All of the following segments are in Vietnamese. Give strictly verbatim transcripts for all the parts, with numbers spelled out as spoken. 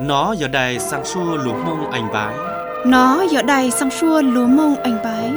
Nó giờ đây sang xua lúa mông anh bái. Nó giờ đây sang xua lúa mông anh bái.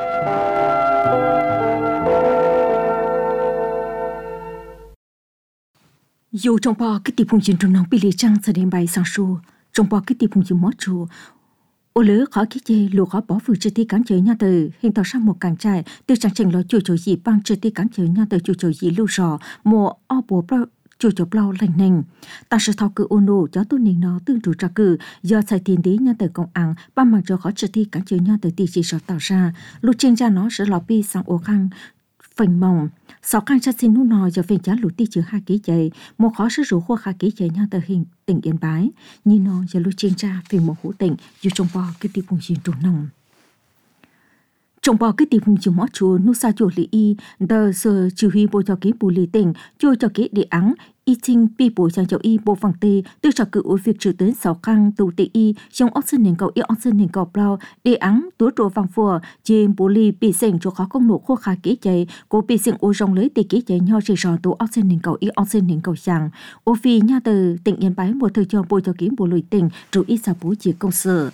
Dù trong bò cái tiệp hùng chiến trong nông bị lì trăng sẽ đem bài sang xua. Trong bò cái tiệp hùng chiến mót chùa. Ô lỡ khó ký chê lùa khó bỏ vừa chơi tí cán chơi nha từ hình tạo sang một càng trai từ trang trình lo chùa chùa gì băng chơi tí cán chơi nha từ chùa chùa gì lưu rò mùa o bùa chùa chùa bao lành nành ta sẽ thao cử ôn nô cho tôi nên nó tương trụ tra cử do xài tiền tí nha từ công ăn ba mang cho khó chơi tí cán chơi nha từ tỷ chỉ sở tạo ra lúc trên ra nó sẽ lò pi sang ô khăn phình mỏng sáu khăn cha xin nút nò giờ phình chán lụt tí chứa hai ký chạy một khó sử dụng khoa khai ký chạy nha từ hình tỉnh Yên Bái như nó giờ lúc trên ra phình một hữu tỉnh dù trong bò cái tiệp hùng chiến trùng nòng trong bò cái tiệp hùng chiến mót chùa nút xa chùa lý y đờ sờ chỉ huy bộ cho ký bù lý tỉnh chùa cho ký địa áng y chinh pi bộ sang cho y bộ phẳng tê từ cho cử ở việc trừ tới sáu khăn tụ tê y trong oxy nền cầu y oxy nền cầu bao địa áng túa trổ vàng phùa trên bộ lý bị sình cho khó công nổ khô khai ký chạy cố bị sình ô rong lấy tê ký chạy nhau chỉ sò tụ oxy nền cầu y oxy nền cầu sang ô phi nha từ tỉnh Yên Bái một thời cho bộ cho ký bộ lùi tỉnh trụ y sa bố chỉ công sở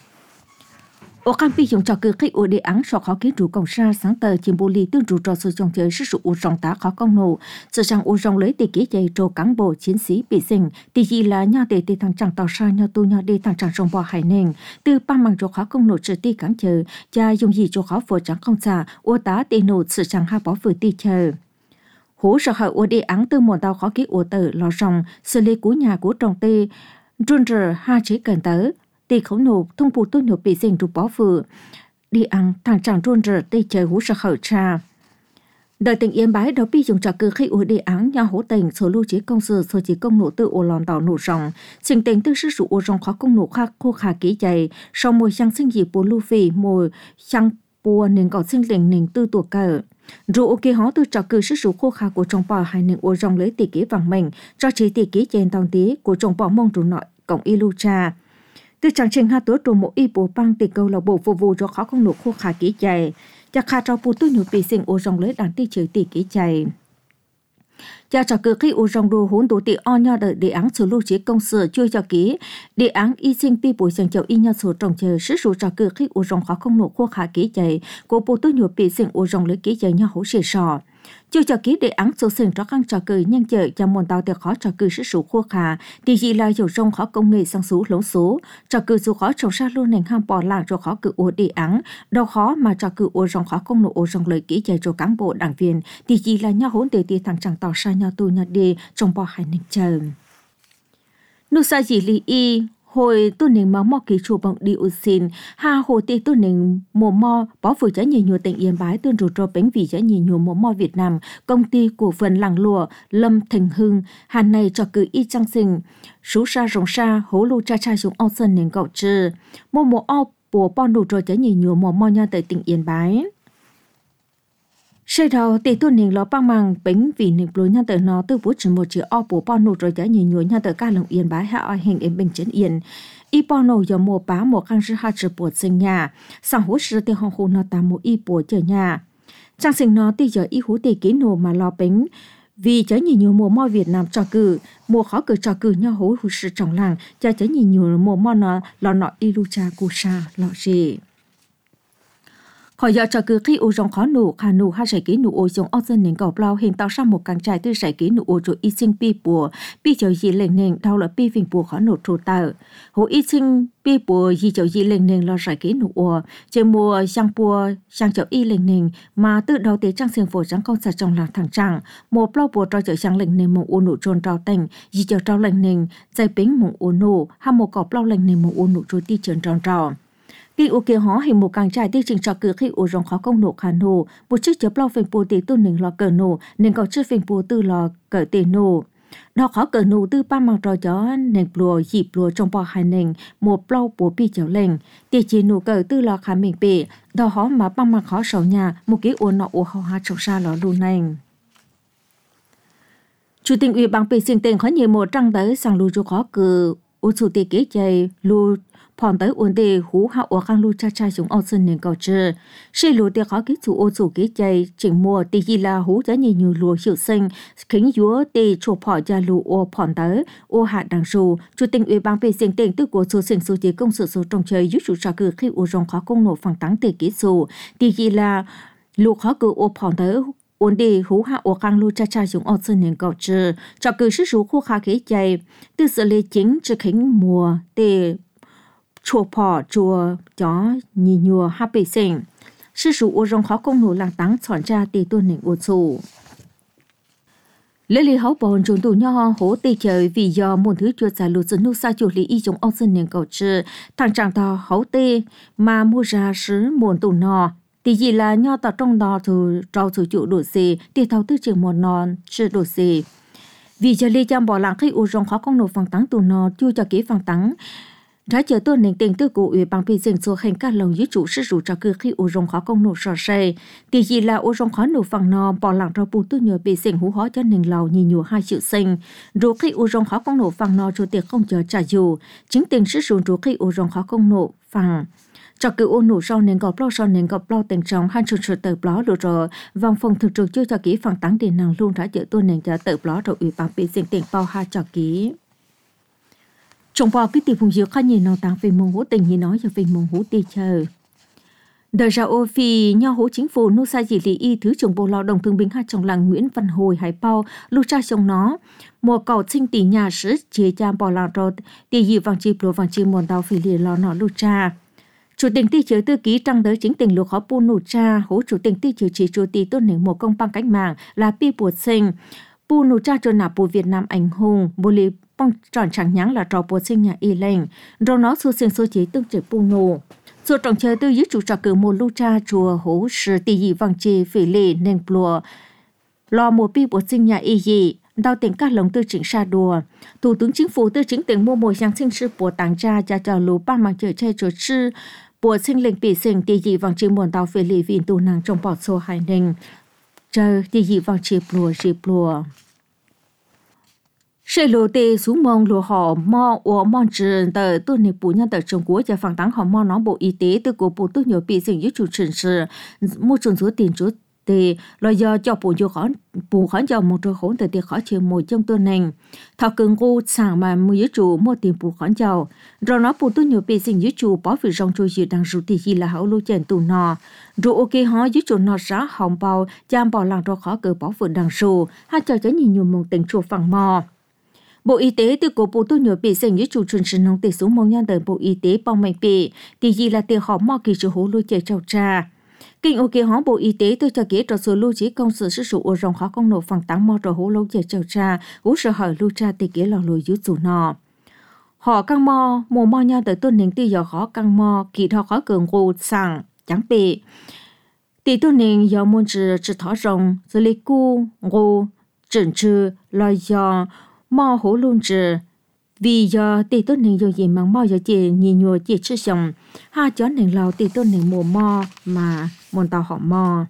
ô cam pi dùng cho cơ khí ô địa áng so khó kiến trụ công sa sáng tờ chìm bồ lì tương trụ trò sử dụng chơi sử dụng ô rong tá khó công nổ sự sang ô rong lấy tê ký chạy trò cán bộ chiến sĩ bị sinh tì gì là nhau để tê thằng chẳng tàu sa nhau tu nhau để thằng chẳng rong bò hải nền từ ba mang trò khó công nổ trừ tê cán chờ cha dùng gì trò khó phổ chẳng không xa ô tá tê nổ sự sang hai bỏ vừa tê chờ hố sợ hở ô địa áng từ một tàu khó ký ô tờ lò rong xử lý của nhà của trồng tê run rờ hai chế cần tớ tì khẩu nổ thông phụ tôi nổ bị dành rụp bó vừa đi ăn thằng chàng rôn rờ tì chờ hú sợ khởi tra đời tỉnh Yên Bái đó bị dùng trò cơ khi ủi địa áng nhau hỗ tình số lưu chế công sự số chỉ công nổ từ ổ lòn tàu nổ rồng sinh tình từ sức sụ ổ rồng khó công nổ khác khô khả ký dày sau mùi sang sinh dị bố lưu phì mùi sang bùa nên có sinh lệnh nên tư tuổi cờ rồi ok họ từ trò cử sức sụ khô khả của trong bò hay nên ổ rồng lấy tỷ ký vàng mình cho chỉ tỷ ký trên tàu tí của trong bò mong trụ nội cộng y lưu cha từ trang trình hai tuổi trù một y bộ băng tỷ câu là bộ phục vụ cho khó không nổ khô khả ký chạy cha khá cho phụ tôi nhục bị sinh ô rong lấy đàn tỷ chữ tỷ ký chạy cha cho cơ khi ô rong đồ hỗn đồ tỷ o nhau đợi đề án số lưu chế công sở chưa cho ký đề án y sinh pi bộ sang chậu y nhau số trồng chờ sức số cho cơ khi ô rong khó không nổ khô khả ký chạy của bộ tôi nhục bị sinh ô rong lấy ký chạy nhau hỗ trợ sò chưa cho ký đề án số sinh cho khăn trò cười nhân chợ cho môn tàu để khó trò cười sức số khô khả thì gì là dầu rong khó công nghệ sang số lỗ số trò cười số khó trồng ra luôn nền ham bỏ làng cho khó cử ô đề án đâu khó mà trò cười ô rong khó công nổ ô rong lời ký chạy cho cán bộ đảng viên thì gì là nhau hỗn để thì thằng chẳng tỏ sai nhau tu nhau đi trong bỏ hai nền chờ nụ sa gì lý y hồi tôi nên máu mò kỳ chùa bằng đi u xin ha hồ tê tôi nên mùa mò bỏ vừa trái nhiều nhiều tỉnh Yên Bái tuân rủ cho bánh vì trái nhiều nhiều mùa mò Việt Nam công ty cổ phần làng lụa Lâm Thành Hưng hà này cho cử y trang sinh số sa rồng sa hố lô cha cha xuống ao sơn nên gạo trừ mùa mùa ao bùa bon đủ cho trái nhiều nhiều mùa mò nha tại tỉnh Yên Bái sau đó thì tôi nên lo băng mang bánh vì nên lối nha tới nó từ bút chỉ một chữ o bố bao nụ rồi giá nhiều nhiều nha tới ca lòng Yên Bái hạ ở hình em bình chấn yên y bao nụ giờ mua bá một khăn sư hai chữ bột sinh nhà sang hút sư thì hong hồn nó tạm một y bột chờ nhà trang sinh nó thì giờ y hú thì kỹ nụ mà lo bánh vì trái nhiều nhiều mùa mo Việt Nam cho cử mùa khó cử cho cử nhau hú hú sư trong làng cha trái nhiều nhiều mùa mo nó lo nọ y lu cha cu sa lo gì khỏi giờ cho cứ khi ô rong khó nụ khả nụ hai sải ký nụ ô giống ô dân nền cầu bao hình tạo ra một càng trải từ sải ký nụ ô rồi y sinh pi bùa pi chờ gì lên nền đau là pi vinh bùa khó nụ trù tạo hồ y sinh pi bùa gì chờ gì lên nền là sải ký nụ ô chơi mùa sang bùa sang chờ y lên nền mà từ đầu tới trang sinh phổ trắng công sạch trong là thằng trăng một bao bùa cho chờ sang lên nền mộng ô nụ tròn trào tành gì chờ trào lên nền dây bính mộng ô nụ ham một cọp bao lên nền mộng ô nụ rồi ti tròn tròn trào khi ô kia họ hình một càng trai tiêu trình cho cử khi ô rong khó công nổ khả nổ một chiếc chớp lo phình bùa tỷ tu nình lò cờ nổ nên có chiếc phình bùa tư lò cờ tỷ nổ đó khó cờ nổ tư ba mang trò chó nền bùa dịp bùa trong bò hai nền một lâu bùa pi chéo lệnh tỷ chỉ nổ cờ tư lò khả mình bể đó họ mà ba mang khó sầu nhà một cái ô nọ ô hao ha trong xa lò luôn này chủ tịch ủy ban bị sinh tình khó nhiều một trăng tới sang lưu cho khó cử ô chủ tịch kế chạy lưu phòn tới ổn đề hú hạ ở khang lu cha cha dùng ao sơn nên cầu trừ xe lúa để khó ký chủ ô chủ ký chạy chỉnh mùa tì gì là hú giá nhiều nhiều lúa hiệu sinh kính dúa tì chủ phò gia lúa ô phòn tới ô hạ đằng sù chủ tịch ủy ban về diện tiền tư của số sinh số chế công sự số trong chơi giúp chủ trà cử khi ô rong khó công nổ phẳng tăng tì ký số tì gì là lúa khó cử ô phòn tới ổn đề hú hạ ở khang lu cha cha dùng ao sơn nên cầu trừ trà cử sức số khu khá ký chạy từ sự lệ chính cho kính mùa tì chùa phò chùa chó nhì nhùa hát bể sinh sư phụ ô rong khó công nổ làng táng chọn ra tì tuân nền ô chủ lễ lý hậu bồn trốn tù nho hố tì trời vì do một thứ chuột giả lụt dân nô sa chuột lý y trong ao dân nền cầu trừ thằng chàng tò hậu tì mà mua ra sứ muôn tù nò tì gì là nho tỏ trong đò thù trao chủ chủ đổ xì tì thao tư trường một non chưa đổ xì vì giờ lý chăm bỏ làng khi ô rong khó công nổ phẳng táng tù nò chưa cho kế phẳng táng đã chờ tôi nền tình tư của ủy ban phê duyệt số hành các lầu dưới chủ sự rủ cho cứ khi ô rong khó công nổ sò say thì gì là ô rong khó nổ phẳng nò bỏ lặng rau bù tôi nhờ bị dình hú hóa cho nền lầu nhìn nhùa hai triệu sinh rồi khi ô rong khó công nổ phẳng nò chủ tiệc không chờ trả dù chính tình sự rủ rồi khi ô rong khó công nổ phẳng cho cứ ô nổ sau nền gọp lo sau nền gọp lo tình trong hai chuột chuột tờ bló rồi rồi vòng phòng thực trực chưa cho kỹ phẳng táng tiền nàng luôn đã chờ tôi nền chờ tờ bló rồi ủy ban phê duyệt tiền bao hai cho kỹ trong bao cái tiền phụng dược khá nhiều nông tăng về mong hữu tình như nói cho về mong hữu tì chờ đời ra ô phi nho hữu chính phủ nô sa dị lý y thứ trưởng bộ lao động thương binh hai trong làng Nguyễn Văn Hồi Hải Bao lưu cha chồng nó mùa cầu sinh tỷ nhà sử chế cha bỏ làng rồi tỷ dị vàng chi pro vàng chi muôn đào phi lìa lo nọ lưu cha chủ tịch ty chứa tư ký trăng tới chính tình lục khó pu nụ cha hữu chủ tịch ty chứa chỉ chủ tịch tôn nền một công bằng cách mạng là pi bùa sinh pu nụ cha cho nạp pu Việt Nam ảnh hùng bồ lì bông tròn chẳng nhắn là trò bùa sinh nhà y lệnh rồi nó xu sinh số chế tương chế pu nụ số trọng chơi tư dưới chủ trò cử một lưu cha chùa hữu sử tỷ dị vàng chi phỉ lì nền plùa lo một pi bùa sinh nhà y dị đào tỉnh các lồng tư chính xa đùa thủ tướng chính phủ tư chính tỉnh mua mùa giáng sinh sư bùa tàng cha cha trò lú ba mang chờ chơi chuột sư bùa sinh lệnh bị sinh tỷ dị vàng chi muôn đào phỉ lì vìn tù nàng trong bọt số hai nền chờ tỷ dị vàng chi plùa chi plùa sẽ lô tê xuống mong lô họ mò ở mong trường tờ tôi này bù nhân tờ Trung Quốc và phản táng họ mò nó bộ y tế từ của bộ tôi nhiều bị sinh với chủ trình sự mua trường số tiền chút tê là do cho bù cho khó bù khó cho một trường khốn tờ tiền khó chịu một trong tôi này thọ cường cô sang mà mua với chủ mua tiền bù khó giàu rồi nó bù tôi nhiều bị sinh với chủ bỏ vì trong trôi gì đang rủ thì gì là hậu lô chèn tù nọ rồi ok họ với chủ nọ giá hồng bao chăm bảo làng rồi khó cờ bỏ vừa đang rủ hai cho cháy nhìn nhiều một tình chùa phẳng mò Bộ Y tế từ cổ bộ tôi nhớ bị dành với chủ truyền sinh nông tế xuống mong nhân đời Bộ Y tế bao mạnh bị thì gì là tiền họ mò kỳ chủ hố lôi chạy trao trà. Kinh ok hóa Bộ Y tế tôi cho kế trò số lưu trí công sự sức sụ ở rộng khó công nổ phẳng tăng mò trò hố lôi chạy trao trà hú sợ hỏi lưu tra tì kế lò lùi dưới chủ nọ. Họ căng mò, mùa mò nhân đời tôi nền tư giờ khó căng mò kỳ thọ khó cường gồ sẵn chẳng bị. Tỷ tôi nền giờ môn trừ trừ thỏ rộng rồi lấy cu, gồ, trần trừ, lòi giò mò hổ luôn trừ vì do tỷ tốt nền do gì mà mò do chị nhìn nhùa chị chưa xong ha chó nền lào tỷ tốt nền mùa mò mà môn tàu họ mò.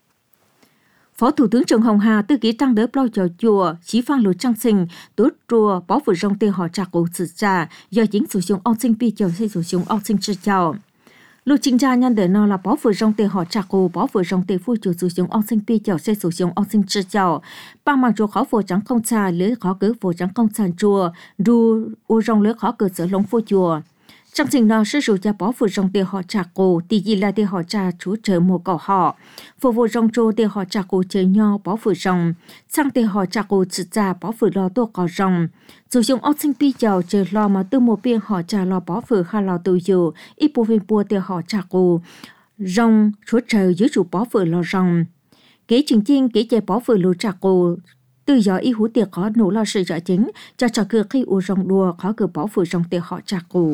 Phó Thủ tướng Trần Hồng Hà tư ký trăng đỡ bao trò chùa chỉ phan lụt trăng sinh tốt chùa bỏ vừa trong tiền họ trả cổ sự trả do chính sử dụng ông sinh pi chầu xây sử dụng ông sinh chưa chầu. Lúc chính gia nhân đời nó là bỏ vừa trong tiền họ trả cổ bỏ vừa trong tiền phu chủ sử dụng ông sinh pi chầu xây sử dụng ông sinh chưa chầu. Ba mang chùa khó phổ trắng không xa lưới khó cứ phổ trắng không sàn chùa đu u trong lưới khó cơ sở lông phô chùa. Trong trình nó sử dụng cho bỏ vừa trong tiền họ trả cổ thì gì là tiền họ trả chú trợ một cậu họ. Phổ vừa trong chùa tiền họ trả cổ chơi nho bỏ vừa trong. Sang tiền họ trả cổ chữ trả bỏ vừa lo tổ cỏ rong. Sử dụng ông sinh pi chầu chơi lo mà từ một biên họ trả lo bỏ vừa khai lo tự dù. Ít bộ viên bùa tiền họ trả cổ rong chú trợ dưới chủ bỏ vừa lo rong. Kế trình chiên kế chạy bỏ vừa lũ trả cổ từ giờ y hú tiệc khó nổ lo sự trợ chính cho trò cửa khi u rong đùa khó cửa bỏ vừa trong tiệc họ trả cổ.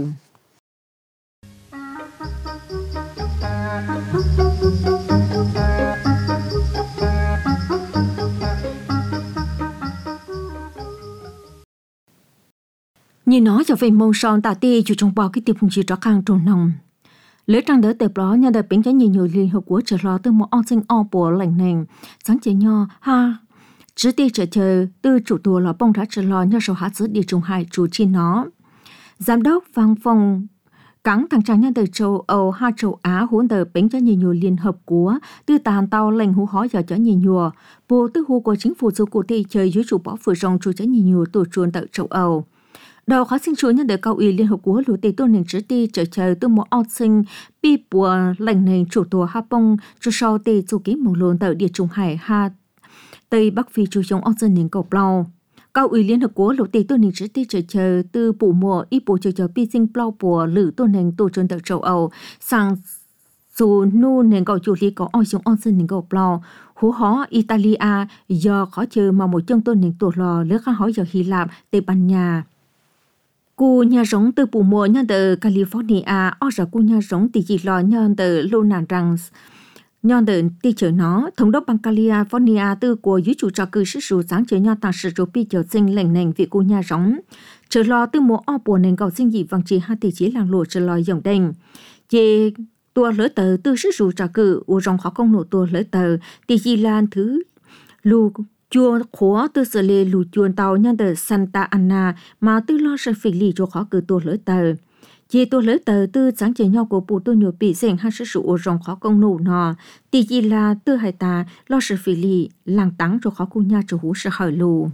Như nói cho về mông son tà tê chủ trong bao cái tiệp hùng chỉ rõ khang trồn nồng. Lễ trăng đỡ tệp đó nhà đời bến trái nhiều nhiều liên hợp của trở lo từ một on sinh o bùa lành nền sáng chế nho ha chỉ tê trở chờ từ chủ tùa là bông đã trở lo nhờ sầu hạt giữa địa trung hải chủ chi nó giám đốc văn phòng Cảng thằng trang nhân từ châu Âu ha châu Á hỗn tờ bánh cho nhiều nhiều liên hợp của tư tàn tàu lệnh hú hói giờ cho nhiều nhiều bộ tư hú của chính phủ châu cụ thị chơi dưới chủ bỏ phử rong chủ cho nhiều nhiều tổ chuồn tại châu Âu. Đầu khó sinh chúa nhân đời cao ủy Liên Hợp Quốc lũ tây tôn nền trước ti trở trời từ một ao sinh bị bùa lệnh nền chủ tùa Hà Bông cho sau tây chủ ký mong lồn tại địa trung hải Hà Tây Bắc Phi chủ chống ao sinh nền cầu blau. Cao ủy Liên Hợp Quốc lũ tây tôn nền trước ti trở trời từ bù mùa y bù trở trời bi sinh blau bùa lử tôn nền tổ chuồn tại châu Âu sang dù nu nền cầu chủ lý có ao xuống ao sinh nền cầu blau. Hú hó Italia do khó chờ mà một chân tôn nền tổ lò lỡ khá hỏi giờ Hy Lạp, Tây Ban Nha. Cú nhà rống từ bù mùa nhân từ California, ở ra cú nhà rống thì chỉ lo nhân từ Luna Ranch. Nhân từ đi chở nó, thống đốc bang California từ của dưới chủ trò cư sĩ sử sáng chở nhau tăng sử dụng bị chở sinh lệnh nền vì cú nhà rống. Chở lo từ mùa ở bùa nền cầu sinh dị vang chỉ hai tỷ chỉ làng lộ chở lo dòng đền. Về tua lỡ tờ từ sĩ sử trò cư, u rong khó công nổ tua lỡ tờ, thì chỉ lan thứ lù chùa khóa từ xử lý lù chuồn tàu nhân từ Santa Ana mà từ lo sẽ phải lý cho khó cử tổ lỡ tờ. Chỉ tổ lỡ tờ từ sáng chế nhau của bộ tổ nhiều bị dành hai sự sụ rong khó công nụ nọ. Thì chỉ là từ hai ta lo sẽ phải lý làng tắng cho khó cung nhà chủ hú sẽ hỏi lù.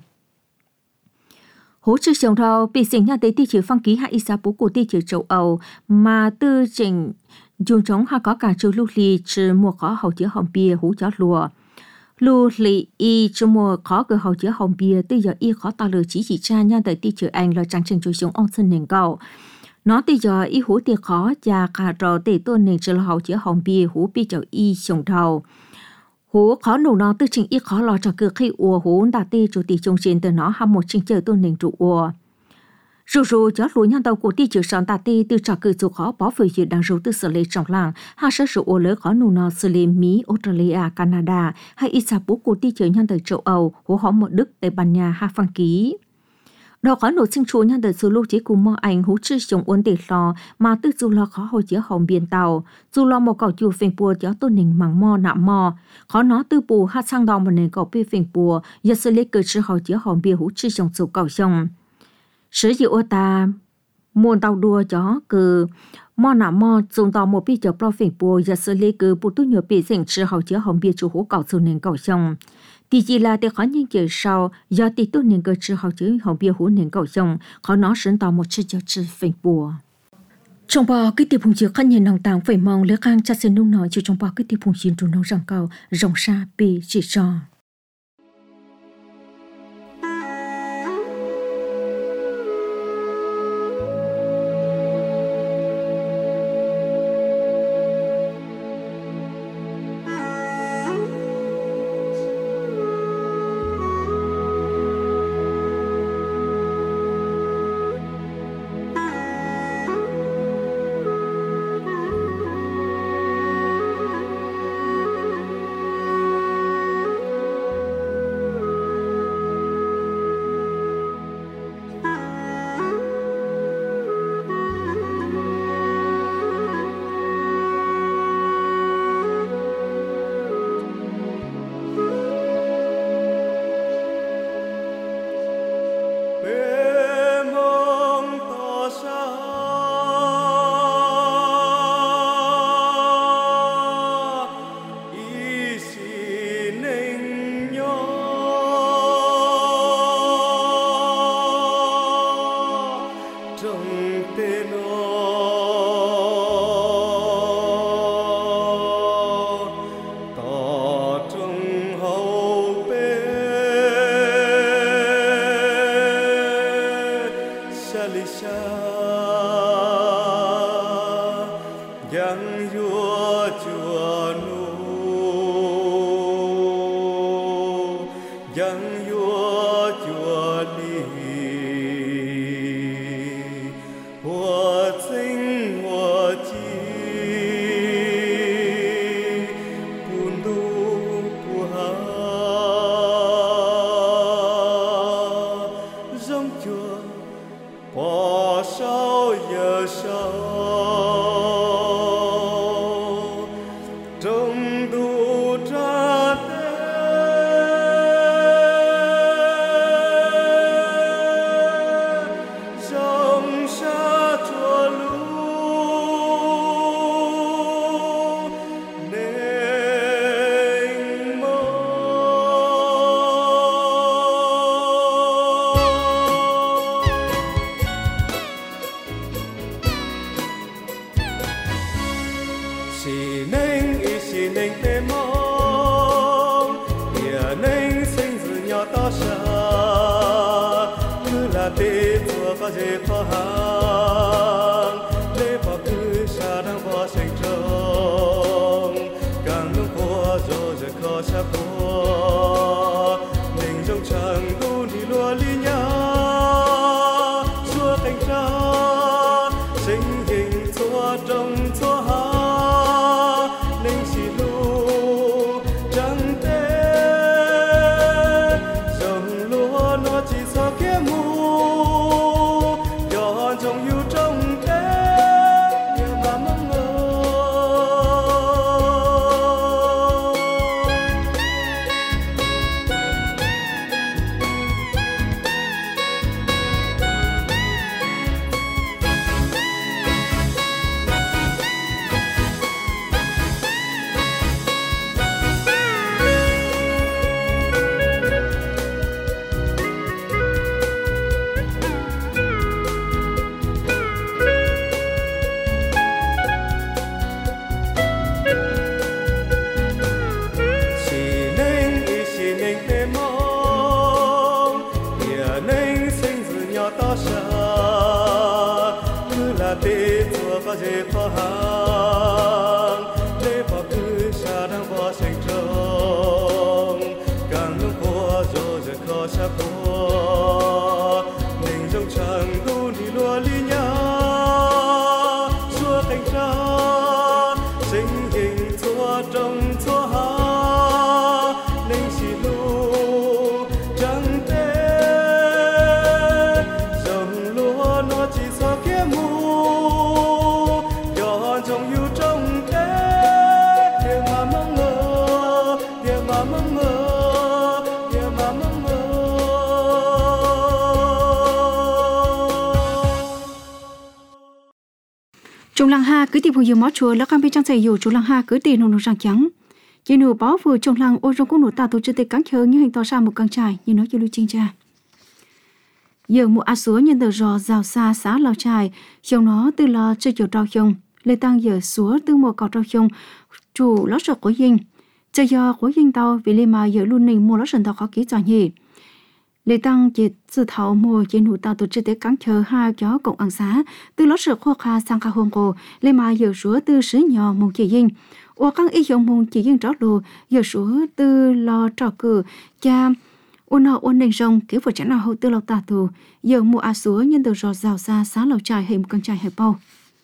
Hỗ trợ sống thầu bị dành nhà tới tỷ chữ phong ký hạ isa bố của tỷ chữ châu Âu mà từ trình dùng chống hạ có cả châu lúc lì trừ mùa khó hậu chứa hồng bia hú chó lùa. Lưu lì y cho mùa khó cơ hậu chứa hồng bia từ giờ y khó tạo lời chỉ chỉ cha nhân tới tỷ chữ anh là trang trình chủ xuống ông sinh nền cầu. Nó từ giờ y hú tiệc khó và cả trò tỷ tuần nền cho hậu chứa hồng bia hú bị cho y sống đầu. Hú khó nụ nó từ trình y khó lo cho cơ khi ua hú đã tì chủ tỷ chung trên từ nó hàm một trình chờ tuần nền trụ ua. Dù dù cho lúa nhân tàu của tỷ chữ sản tà tì từ trò cử chủ khó bỏ về dự đang rủ từ xử lý trong làng, hạ sở sự ổ lỡ khó nụ nó xử lý Mỹ, Australia, Canada, hay ít sạp bố của tỷ chữ nhân tàu châu Âu, hỗ họ một Đức, Tây Ban Nha, hạ phăng ký. Đó khó nụ sinh chúa nhân tàu sự lưu chế cùng mô ảnh hỗ trợ sống ổn định lo, mà từ dù lo khó hồi chứa hồng biên tàu, dù lo một cầu chùa phình bùa cho tôn nình măng mò nạm mò, khó nó từ bù hạ sang đo một nền cầu bì phình bùa, do xử lý cử sư hồi chứa hồng bia hỗ trợ sống sự cầu xong. Sử dụng ô ta muôn tàu đua chó cứ mò nạ mò dùng tàu một bị chở pro phỉnh bùa và xử lý cứ bộ tu nhiều bị dành sự hậu chứa hồng bia chủ hữu cầu sự nền cầu xong. Thì chỉ là để khó nhanh chở sau do tỷ tu nền cơ sự hậu chứa hồng bia hữu nền cầu xong khó nó sẵn tàu một chiếc chở chữ phỉnh bùa. Trong bò cái tiệp hùng chứa khăn nhìn nòng tàng phải mong lỡ khang cha xin nung nói chứ trong bò cái tiệp hùng chứa trù nông răng cầu rộng xa bị chỉ cho. dễ phá hàng lê phá cứ xa đang phá sinh trong càng lúc qua rồi giờ khó xa qua mình trong chẳng tu đi lúa li nhá xua cánh cha sinh hình xua trong xua ha nên xì lu trắng tê dòng lúa nó chỉ sao kia mù gió trong yêu trong thế nhiều mà mong ngờ dễ phá hàng lê phá cứ xa đang phá sinh trong càng lúc qua rồi giờ khó xa qua mình trong chẳng tu đi lúa li nhá xua cánh cha sinh hình xua trong xua ha nên xì lu trắng tê dòng lúa nó chỉ sao kia mù trong yêu trong thế điều mà mong ngờ điều mà mong ngờ điều mà mong ngờ Trung lăng ha cứ tìm phụ máu chùaแล้วกันไปจังใจอยู่จุลังha cứ tìm nụ nụ răng trắng chỉ nụ báo vừa trung lăng ô trong cũng nụ ta tổ chức tiệc cắn khơi như hình tỏ ra một căn trại như nói cho lưu chính cha giờ một a súa nhân từ rò rào xa xã lào trài chiều nó từ lò chơi chiều trao chiều lê tăng giờ súa từ một cọ trao chiều chủ lót sọt của dinh chơi do của dinh tàu vì lê mà giờ luôn nình mua lót sần tàu khó kỹ trò nhỉ lê tăng chỉ sự thảo mua chỉ nụ tàu tổ chức tiệc cắn khơi hai chó cộng ăn xá từ lót sọt khoa kha sang kha hồng cổ lê mà giờ súa từ sứ nhỏ một chỉ dinh ô căng y dòng mông chỉ dinh trót lù giờ súa từ lò trò cử cha ôn nọ ôn nền rồng kiểu vật chẳng nào hậu tư lộc tà tù giờ mua a súa nhân từ rò rào xa xá lầu trài hay một con trai hay bao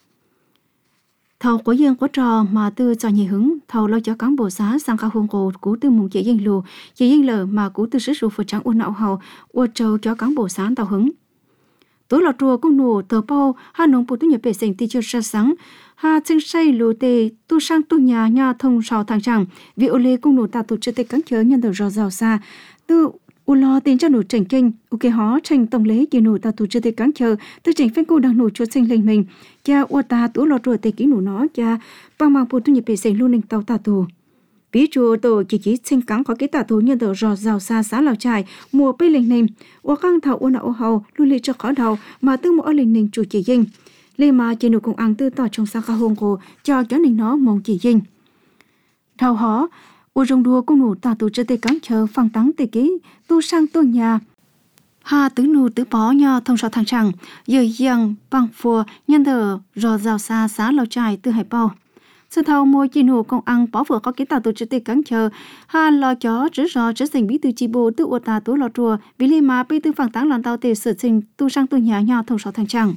thầu của dân có trò mà tư cho nhị hứng thầu lo cho cán bộ xã sang cả hôn cổ cú tư mùng chỉ dân lù chỉ dân lờ mà cú tư sứ sụ vật chẳng ôn nọ hậu ôn trâu cho cán bộ xã tàu hứng tối lọ chùa cũng nổ tờ bao hai nông bộ tu nhập bể sinh ti chưa ra sáng ha chân say lù tê tu sang tu nhà nhà thông sào thằng chẳng vì ô lê cũng nổ ta tổ chức tê cắn chớ nhân từ rò rào xa tư u lo tiền cho nụ trình kinh u kế hó trình tổng lễ chỉ nụ ta tổ chức tê cắn chớ tư trình phanh cô đang nụ chuột sinh lên mình cha u ta tối lọ chùa tê kỹ nụ nó cha bằng mang bộ tu nhập bể sinh luôn nên tàu ta tù ví dụ tổ chỉ chỉ sinh cắn có cái tà tù nhân từ rò rào xa xá lào trài mùa bay lên nền u căng thầu u nọ u hầu luôn lì cho khó đầu mà tư một lên nền chủ chỉ dinh lê mà chỉ nụ cùng ăn tư tỏ trong sang kha hôn cô cho cho nên nó mong chỉ dinh thầu hó u rong đua cũng nụ tà tù cho tê cắn chờ phăng tắng tê ký tu sang tu nhà ha tứ nụ tứ bó nho thông sọ thằng chẳng giờ giang bằng phùa nhân từ rò rào xa xá lào trài tư hải bao sự thầu mua chỉ nụ công ăn bỏ vừa có cái tàu tổ chức tê cắn chờ ha lo chó rửa rò rửa sinh bí từ chi bồ từ ô ta tối lo chùa vì li mà bị từ phẳng táng lần tàu tê sự sinh tu sang tu nhà nho thông sọ thằng chẳng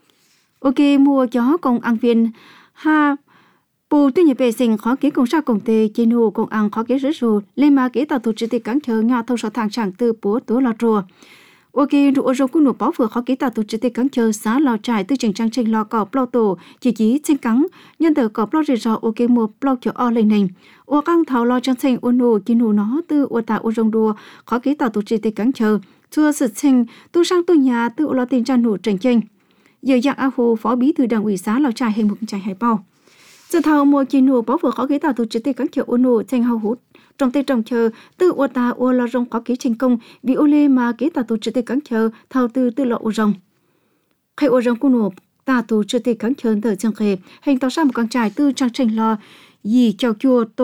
ok mua chó công ăn viên ha bù tư nhà bề sinh khó kế công sa công tê chỉ nụ công ăn khó kế rửa rù li mà cái tàu tổ chức tê cắn chờ nho thông sọ thằng chẳng từ bố tối lo chùa ok rượu rau cũng nộp báo vừa khó kỹ tạo tổ chức tê cắn chờ xá lò trải từ trình trang trình lò cọp bao tổ chỉ chỉ trên cắn nhân từ cọp bao rì rò ok mua bao kiểu o lên nền ô căng thảo lò trang trình ôn nụ chỉ nụ nó từ ô tạ ô rong đua khó kỹ tạo tổ chức tê cắn chờ chưa sự trình tu sang tu nhà từ ô lo tiền trang nụ trình trình giờ dạng a hồ phó bí thư đảng ủy xá lò trải hay một trải hải bao sự thảo mua chỉ nụ báo vừa khó kỹ tạo tổ chức tê cắn chờ ôn nụ trình hao hút trong tây trồng chờ từ ô ta ô lo rong có ký thành công vì ô lê mà ký ta tổ chức tây cắn chờ thao từ từ lọ ô rong khi ô rong cũng nộp ta tổ chức tây cắn chờ từ chân khề hình tạo ra một con trại từ trang trình lo gì chào chùa tổ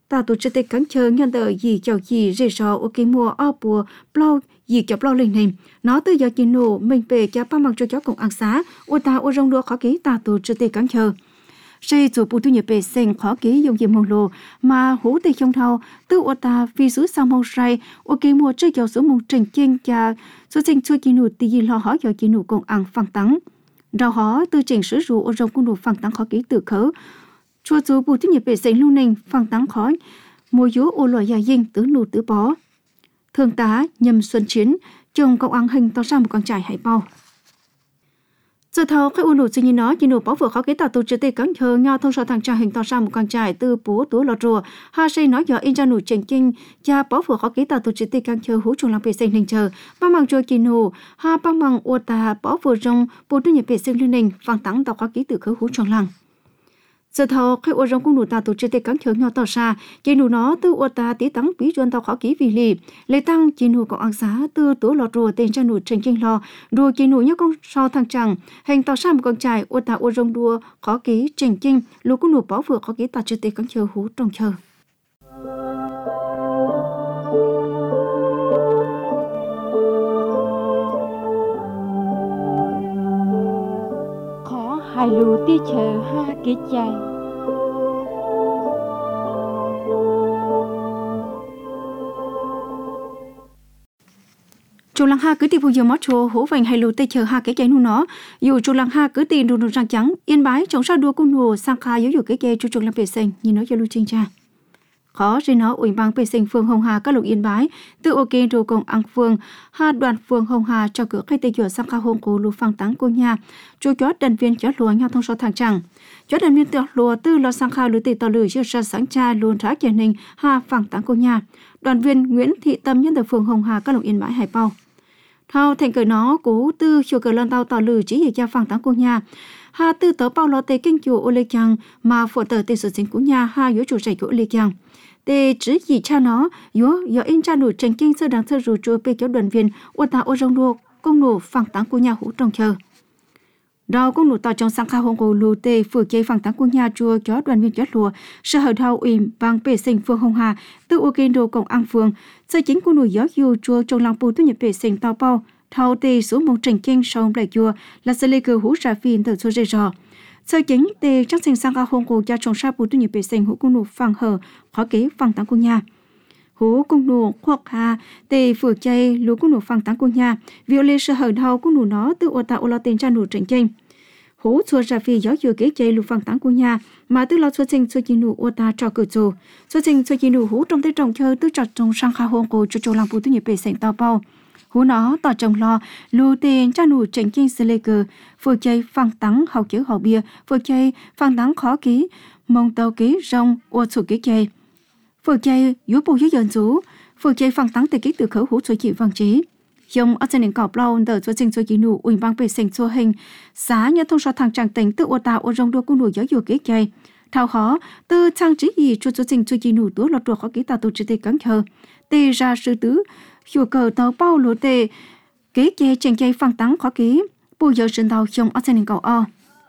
ta tổ chức cắn chờ nhân tờ gì chào gì rê rò ok mua ở bùa blau gì cho blau lên hình nó từ giờ chỉ nổ mình về cho ba mặc cho cháu cùng ăn xá ô ta ô rong đua khó ký ta tổ chức cắn chờ xây chủ bộ tu nhập về sen khó ký dùng gì mông lô mà hú tây trong thao từ ô ta vì số sao mông say ok mua chơi cho số mông trình chiên cha số trình cho chỉ nổ thì gì lo hỏi cho chỉ nổ cùng ăn phăng tắng rau họ từ trình sử dụng ô rong cũng nổ phăng tắng khó ký từ khớ chua chủ bộ tu nhập về sen lưu ninh phăng tắng khó mua dúa ô loại dài dinh tứ nụ tứ bó Thượng tá Nhâm Xuân Chiến chồng công an hình tỏ ra một con trai hải bao giờ thầu khách u nụ xin nó chỉ nụ bảo vừa khó kế tạo tổ chức tây cắn chờ nhau thông số thằng trai hình tỏ ra một con trai từ bố tú lọt rùa ha xây nói giờ in ra nụ trình kinh cha bảo vừa khó kế tạo tổ chức tây cắn chờ hú chuồng làm vệ sinh hình chờ ba mang cho chỉ nụ ha ba mang ô ta bảo vừa trong bộ tu nhập vệ sinh liên ninh phang tắng tạo khó kế từ khứ hú chuồng lăng giờ thầu khách ô rong cũng nụ ta tổ chức tây cắn chờ nhau tỏ ra chỉ nụ nó từ ô ta tí tắng bí chuan tao khó ký vì lì lấy tăng chỉ nụ còn ăn giá từ tú lọt rùa tên cha nụ trình kinh lo rồi chỉ nụ nhớ con so thằng chẳng hình tao sa một con trai ô ta ô rong đua khó ký trình kinh lũ cũng nụ bảo vừa khó ký ta chức tây cắn chờ hú trong chờ hai lù tí chờ ha ký chạy chu lăng ha cứ tìm vùng giờ mót chùa hổ vành hay lù tây chờ ha cái chạy nu nó dù chu lăng ha cứ tìm đồ đồ răng trắng yên bái chống sao đua cung hồ sang kha yếu dụ cái chạy chu chu làm vệ sinh nhìn nó cho lưu trinh cha khó riêng nó ủy ban vệ sinh phường Hồng Hà các lục yên bái từ ok đồ cùng ăn phường ha đoàn phường Hồng Hà cho cửa khai tây chùa sang kha hôn cổ lù phang táng cô nhà chu chó đàn viên chó lùa nhau thông số thằng chẳng chó đàn viên tựa lùa từ lo sang kha lù tây tàu lử chưa ra sáng cha luôn thả kẻ ninh ha phang táng cô nhà đoàn viên Nguyễn Thị Tâm nhân từ phường Hồng Hà các lục yên bái hải bao thao thành cởi nó cố tư chùa cờ lon tàu tàu lử chỉ về cha phang táng cô nhà ha tư tớ bao lo tây kinh chùa ô lê chang mà phụ tờ tây sự chính của nhà ha yếu chủ sạch của ô lê chang tê chỉ gì cha nó yếu yếu in cha nụ tranh kinh sơ đáng sơ rù chùa pe kéo đoàn viên ô ta ô rong đua công nụ phang táng của nhà hũ trong chờ đào công nụ tàu trong sang kha hong cổ lù tê phường chơi phang táng của nhà chùa kéo đoàn viên kéo lùa sở hữu thao ủy bang pe sinh phường Hồng Hà từ ô kinh đồ cộng an phường sơ chính của nụ gió yêu chùa trong làng bù tu nhập pe sinh tàu bao thao tê số một tranh kinh sông lại chùa là sơ lê cờ hũ ra phiên từ số dây rò sơ chính tê chắc sinh sang kha hong cổ cha trong sa bù tu nhập pe sinh hũ công nụ phang hờ khó kế phang táng của nhà hú công nụ hoặc hà tê phường chơi lú công nụ phang táng của nhà việc lê sở hữu thao công nụ nó từ ô ta ô lo tên cha nụ tranh kinh hú chùa ra phi gió vừa kế chơi lù phang táng của nhà mà từ lo chùa trình chùa chỉ nụ ô ta cho cử chùa chùa trình chùa chỉ nụ hú trong tay trồng chơi từ trọt trong sang kha hong cổ cho cho làm bù tu nhập pe sinh tao bao hú nó tỏ trồng lo lù tên cha nụ tranh kinh sê lê cờ phường chơi phang táng hậu chữ hậu bia phường chơi phang táng khó ký mông tàu ký rong ô chùa kế chơi phường chơi yếu bù yếu dần chú phường chơi phang táng từ ký từ khẩu hú chùa chỉ vang trí dòng ở trên nền cỏ blau đỡ cho trình cho chỉ nụ ủy ban vệ sinh cho hình xá nhớ thông số thằng chẳng tính tự ô ta ô rong đua cung nụ giáo dục kế chơi thao khó từ trang trí gì cho cho trình cho chỉ nụ túa lọt ruột khó ký tạo tổ chức tê cắn chờ tê ra sư tứ chùa cờ tàu bao lúa tê kế chơi trình chơi phang táng khó ký bù giờ sinh tàu dòng ở trên nền cỏ o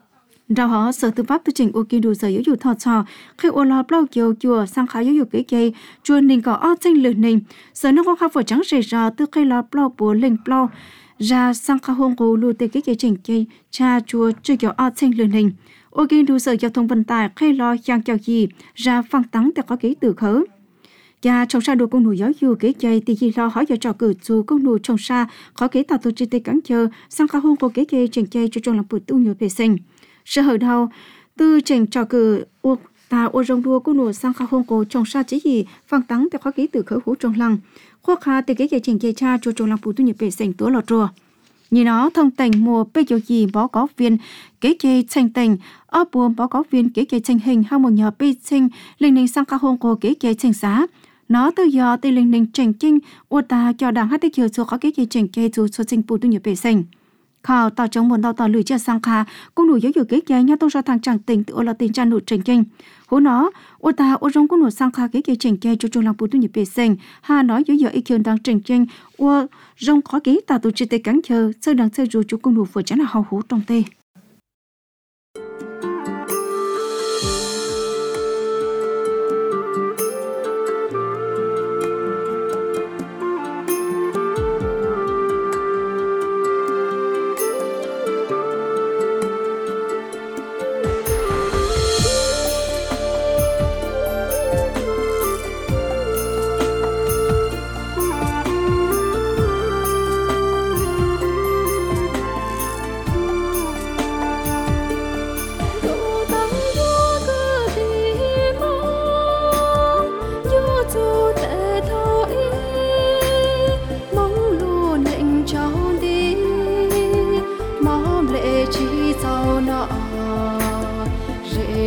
rào họ sở tư pháp tư trình ô kinh đủ sở giáo dục thọ trò khi ô lo bao chiều chùa sang khá giáo dục kế chơi chùa nền cỏ o tranh lửa nền sở nó có khá phở trắng rề rò từ khi lo bao bùa lên bao ra sang khá hôn cổ lưu tê kế chơi trình chơi cha chùa chơi kiểu o tranh lửa nền ô kinh đủ sở giao thông vận tải khi lo giang chào gì ra phang tắng để có ký từ khớ cha trong sa đồ công nụ giáo dục kế chơi thì chỉ lo hỏi cho trò cử dù công nụ trong sa khó kế tạo tổ chức tê cắn chờ sang khá hôn cổ kế chơi trình chơi cho trong làm bụi tu nhiều vệ sinh sở hữu đầu từ trình trò cử ô ta ô rong đua cô nụ sang kha hong cổ trong sa chỉ gì phang tắng để khó ký từ khởi hú trong lăng khoác hà từ cái giải trình chơi cha cho trong lăng phụ tu nhập vệ sinh tố lọt rùa như nó thông tình mùa bây giờ gì bó có viên kế chơi tranh tình ở buồn bó có viên kế chơi tranh hình hai một nhờ bây sinh linh ninh sang kha hong cổ kế chơi tranh giá nó từ giờ từ linh ninh trình kinh ô ta cho đảng hát tới chiều cho khó kế chơi trình chơi dù cho trình phụ tu nhập vệ sinh khảo tỏ chống muốn đào tỏ lưỡi chia sang kha cũng đủ giáo dục kế kế nhau tông ra thằng chẳng tình tự ô là tình cha nụ trình kinh hú nó ô ta ô rong cũng nụ sang kha kế kế trình kế cho chung lòng bù tu nhập vệ sinh ha nói giáo dục ý kiến đang trình kinh ô rong khó ký tạo tổ chức tê cắn chờ sơ đằng sơ dù chú cũng đủ vừa chán là hào hú trong tê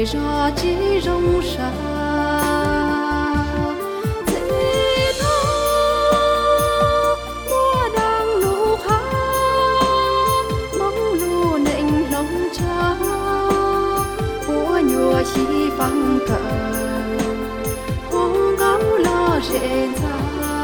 rễ ra chỉ rong xa dễ thơ mùa đang nụ khá mong lù nịnh lòng cha của nhùa chi vắng cờ hôn gấu lo rễ ra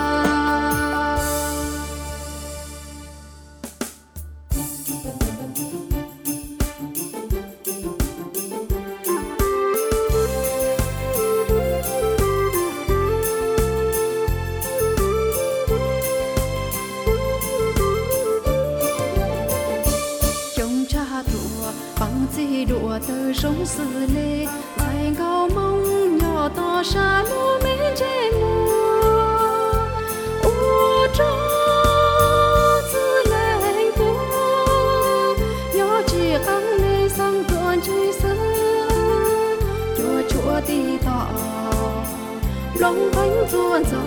bằng gì đùa từ sống sự lê ngày cao mong nhỏ to xa lúa mến chê mùa u cho sự lê hạnh phúc nhỏ chỉ khăn lê sang tuần chơi sơ chùa chùa tì tỏ lòng bánh ruộng gió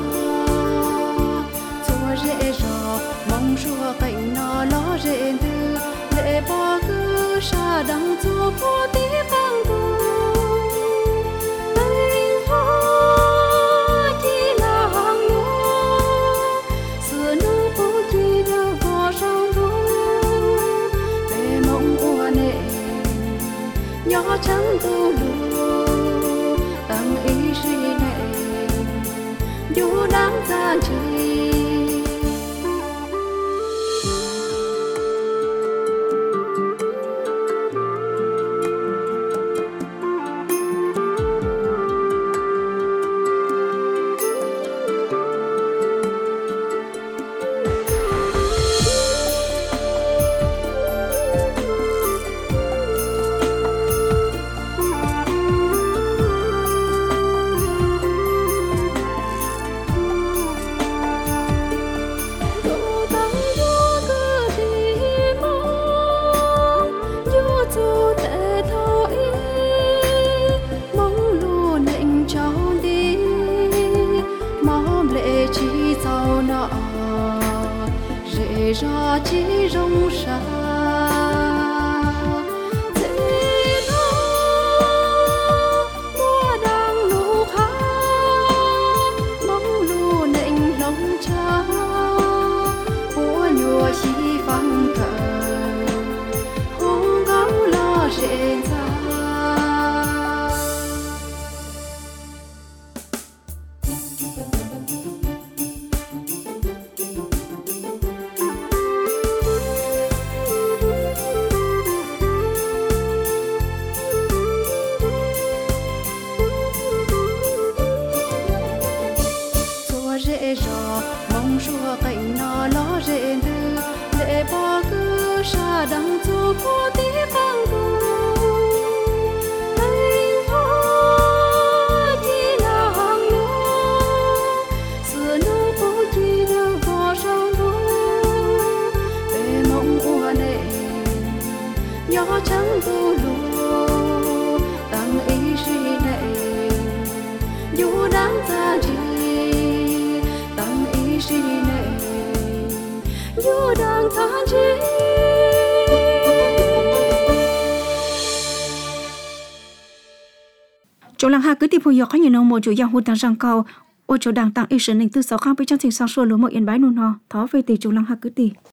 chùa rễ rò mong chùa cảnh nó lo rễ tư lệ bỏ cứ xa đằng chùa phố tí vang buồn anh hoa chỉ là hàng lúa xưa nước phố chỉ đã vò rong đua về mộng ua nệ nhỏ trắng tu lù tăng ý suy nệ dù đáng gian trí chỉ sau nọ rễ ra chỉ rong xa dễ thơ mùa đang nụ khá mong lù nịnh lòng cha của nhùa chi vắng cờ hôn gấu lo rễ ra rễ rò mong chùa cảnh nó lo rễ tư lệ bỏ cứ xa đằng chùa phố tí vang buồn anh hoa chỉ là hàng lúa xưa nước phố chỉ đã vò rong đua về mộng ua nệ nhỏ trắng tu lù tăng ý suy nệ dù đáng ra gì suy nệ dù đang than chi chỗ làng hà cứ tìm phù có nhiều nông một chủ giang hụt tăng răng cao ô chỗ đàng tăng ý sự nền tư sáu khang bị trong tình sang xuôi lúa một yên bái nôn ho thó về tỷ chỗ làng hà cứ tìm